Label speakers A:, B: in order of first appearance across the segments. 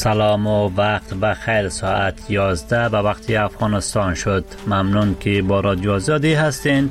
A: سلام و وقت بخیر. ساعت 11 به وقت افغانستان شد. ممنون که با رادیو آزادی هستین.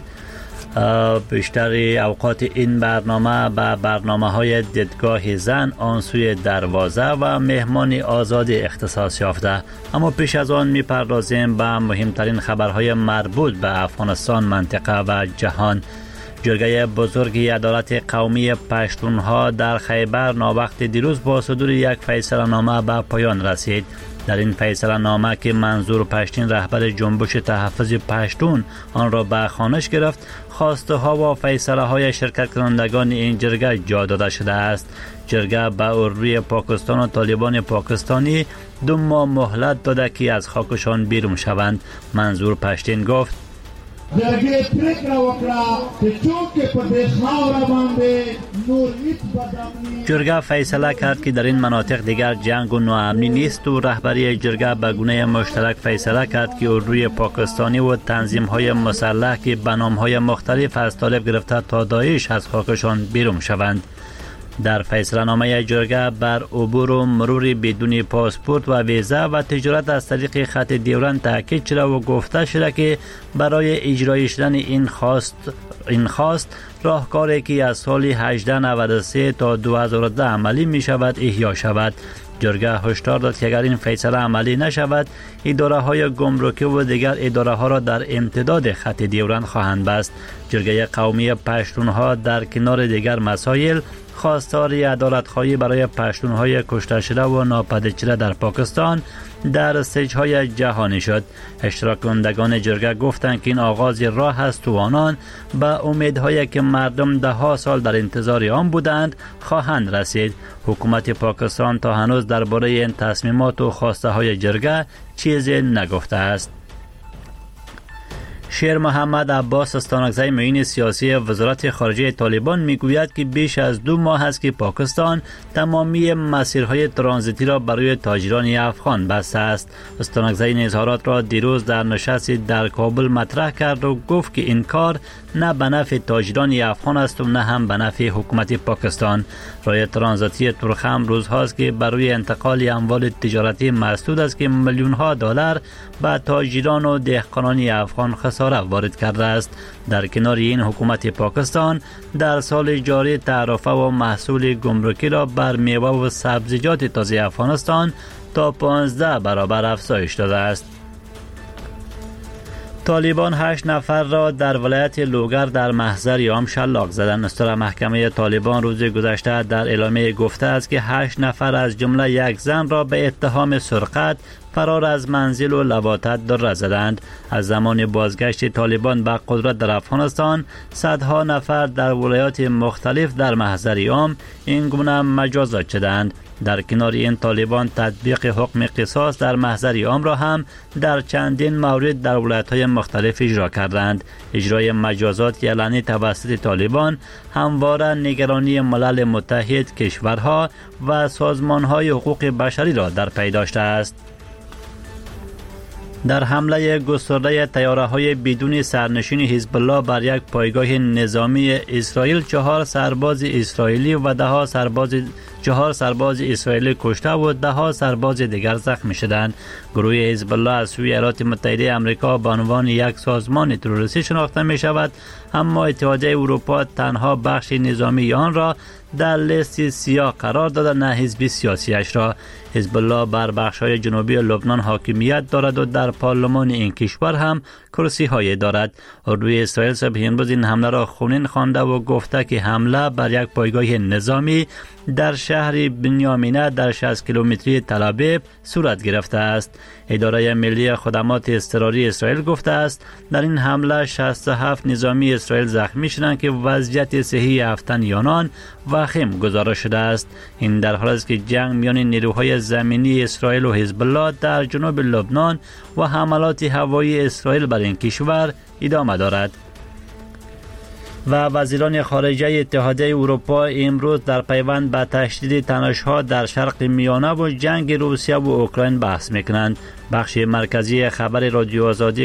A: بیشتر اوقات این برنامه به برنامه های دیدگاه زن آن سوی دروازه و مهمان آزاد اختصاص یافته. اما پیش از آن میپردازیم به مهمترین خبرهای مربوط به افغانستان، منطقه و جهان. جرگه بزرگ عدالت قومی پشتونها در خیبر ناوقت دیروز با صدور یک فیصله نامه به پایان رسید. در این فیصله نامه که منظور پشتین رهبر جنبش تحفظ پشتون آن را به خوانش گرفت، خواسته ها و فیصله های شرکت کنندگان این جرگه جا داده شده است. جرگه به اردوی پاکستان و طالبان پاکستانی 2 ماه مهلت داده که از خاکشان بیرون شوند. منظور پشتین گفت:
B: جرگه پریکړه وکړه چې څوک په دې خاوره باندې نور هیڅ بدامني.
A: جرگه فیصله کرد که در این مناطق دیگر جنگ و ناامنی نیست و رهبری جرگه به گونه مشترک فیصله کرد که اردوی پاکستانی و تنظیم‌های مسلح که به نام‌های مختلف از طالب گرفته تا داعش از خاکشان بیرون شوند. در فیصله نامه جرگه بر عبور و مرور بدون پاسپورت و ویزا و تجارت از طریق خط ډیورند تاکید شده و گفته شده که برای اجرای شدن این خواست راهکاری که از سال 1893 تا 2010 عملی می شود احیا شود. جرگه هشدار داد که اگر این فیصله عملی نشود، اداره های گمرکی و دیگر اداره ها را در امتداد خط ډیورند خواهند بست. جرگه قومی پشتونها در کنار دیگر مسائل خواستار عدالت خواهی برای پشتونهای کشته شده و ناپدید شده در پاکستان در استیج‌های جهانی شد. اشتراک کنندگان جرگه گفتند که این آغاز راه است و آنان به امیدهایی که مردم 10 سال در انتظار آن بودند خواهند رسید. حکومت پاکستان تا هنوز درباره این تصمیمات و خواسته های جرگه چیزی نگفته است. شیر محمد عباس استانکزی معین سیاسی وزارت خارجه طالبان میگوید که بیش از 2 ماه است که پاکستان تمامی مسیرهای ترانزیتی را برای تاجران افغان بسته است. استانکزی این اظهارات را دیروز در نشستی در کابل مطرح کرد و گفت که این کار نه به نفع تاجران افغان است و نه هم به نفع حکومت پاکستان. راه ترانزیتی تورخم روزهاست که برای انتقال اموال تجارتی مسدود است که میلیون ها دلار به تاجران و دهقانان افغان خسارت وارد کرده است. در کنار این حکومت پاکستان در سال جاری تعرفه و محصول گمرکی را بر میوه و سبزیجات تازه افغانستان تا 15 برابر افزایش داده است. طالبان 8 نفر را در ولایت لوگر در محضر ایام شلاق زدند. استاد محکمه طالبان روز گذشته در اعلامیه گفته است که 8 نفر از جمله یک زن را به اتهام سرقت، فرار از منزل و لواطت در زدند. از زمان بازگشت طالبان به قدرت در افغانستان، صدها نفر در ولایات مختلف در محضر ایام این گونه مجازات شدند. در کنار این طالبان تطبیق حکم قصاص در محضر ایام را هم در چندین مورد در ولایت‌های مختلف اجرا کردند. اجرای مجازات علنی توسط طالبان همواره نگرانی ملل متحد، کشورها و سازمان‌های حقوق بشری را در پی داشته است. در حمله گسترده طیاره‌های بدون سرنشین حزب الله بر یک پایگاه نظامی اسرائیل 4 سرباز اسرائیلی و 4 سرباز اسرائیلی کشته و 10 سرباز دیگر زخمی شدند. گروه حزب الله از سوی ایالات متحده آمریکا به عنوان یک سازمان تروریستی شناخته می شود، اما اتحادیه اروپا تنها بخش نظامی آن را در لیست سیاه قرار داده، نه حزب سیاسیش را. حزب الله بر بخش‌های جنوبی لبنان حاکمیت دارد و در پارلمان این کشور هم کرسی‌های دارد. اردوی اسرائیل صبح امروز این حمله را خونین خوانده و گفته که حمله بر یک پایگاه نظامی در شهر بنیامینه در 60 کیلومتری تل‌آبیب صورت گرفته است. اداره ملی خدمات اضطراری اسرائیل گفته است در این حمله 67 نظامی اسرائیل زخمی شدند که وضعیت صحی 7 تن آنان وخیم گزارش شده است. این در حالی است که جنگ میان نیروهای زمینی اسرائیل و حزب الله در جنوب لبنان و حملات هوایی اسرائیل بر این کشور ادامه دارد. و وزیران خارجه اتحادیه اروپا امروز در پیوند به تشدید تنش‌ها در شرق میانه و جنگ روسیه و اوکراین بحث میکنند. بخش مرکزی خبر رادیو آزادی